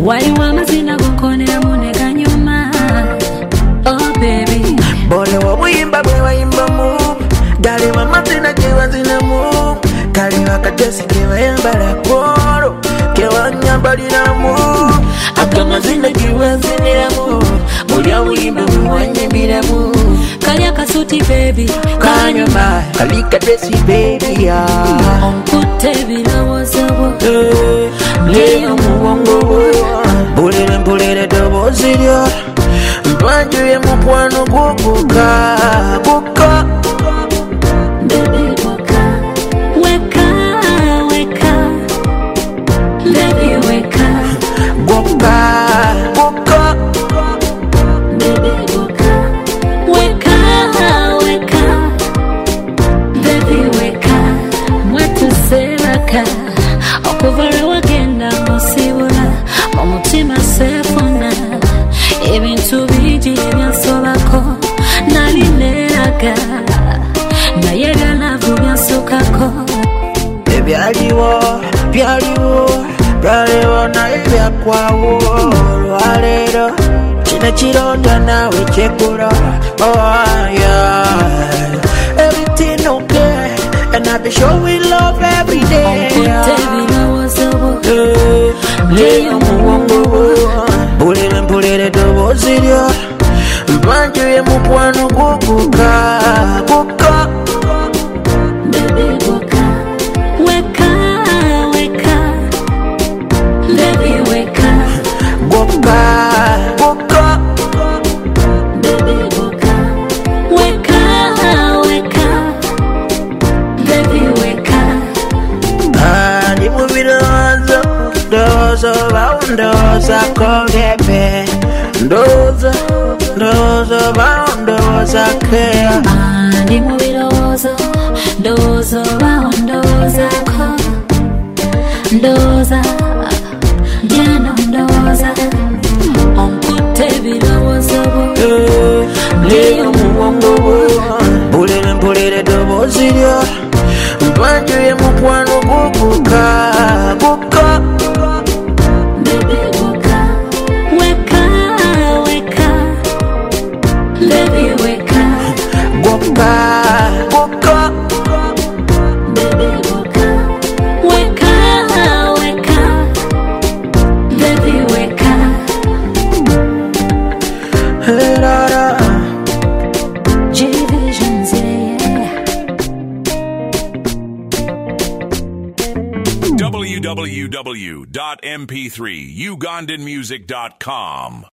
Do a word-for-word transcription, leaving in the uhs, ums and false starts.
Wali wa mazina gukonera muneka nyuma. Oh baby, bole wa wimba bwe wa imba mu. Dali wa mazina kiwa zina mu. Kali wa kadesi kiwa yambala koro. Kiwa nyambalira mu. Aka mazina kiwa zinira mu. Bole wa wimba bwe wa nyambira mu. Kali akasuti baby, kanyuma. Kali kadesi baby ya. Onkute bilawoza bo. Leyo muwongo bo. Bulire bulire dobo zirya. Mpanjuye mukwano gukuka. Kuka. Baby waka. Weka, weka. Baby weka. Guka. Kuka. Baby waka. Weka, weka. Baby weka. Mwetu selaka. Okuvare wagenda musibula. Omutima sefuna. Ebintu biji ebyansobako. Nalineraga. Naye byanavu byansukako. Ebyaliwo, byaliwo, byaliwo naye byakwawo. Olwaleero kino kironda nawe kyegula. Oh yeah, everything okay, and I be showing love every day. Onkute bilawoza bo. Leyo muwongo bo. Bulire bulire dobo zirya. Mpanjuye mukwano gukuka. Kuka. Baby waka. Weka, weka. Baby weka. Guka. Kuka. Baby waka. Weka, weka. Baby weka. Ah, ni mubirozo. Dozo ba undoza kogebe. Doza. Dozo ba undoza kea. Ndi mu birowoozo, ndowooza oba ondowoozaako. Ndowooza, genda ondowooza. Onkutte ebirowoozo byo. Leyo muwongo bo. Bulire bulire dobo zirya. Mpanjuye mukwano gukuka. Kuka. Baby waka. Weka, weka. Baby weka. Guka. Kuka. Baby waka. Weka, weka. Baby weka. Hey, da, da. G-Visions, yeah. w w w dot m p three ugandan music dot com